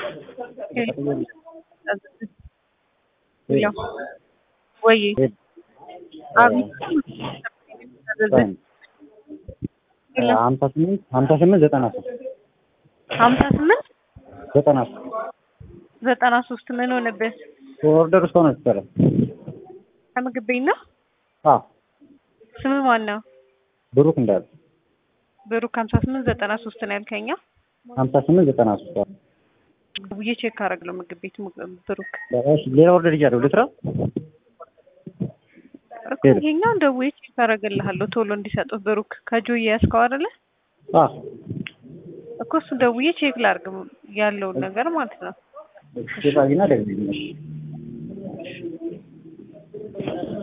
Hello. ወይ አብ 93 ምን ሆነበት? ኦርደር ውስጥ ነው ተሰራ። ከምግብ ቤት ነው? ስም ማን ነው? ብሩክ እንዳለ። ብሩክ 5893 ነው ያልከኛ? 5893 ውዬ ቼክ አደረግለው ምግብ ቤት ብሩክ። እሺ ሌላ ኦርደር ይያለው ልትራ እኮ ይሄኛው ደውዬ ቼክ አደረግልሃለሁ ቶሎ እንዲሰጡ ብሩክ ከጆዬ ያስከው አይደለ? እኮ እሱ ደውዬ ቼክ ላድርግ ያለውን ነገር ማለት ነው። እሺ ታዲያ ደግሜ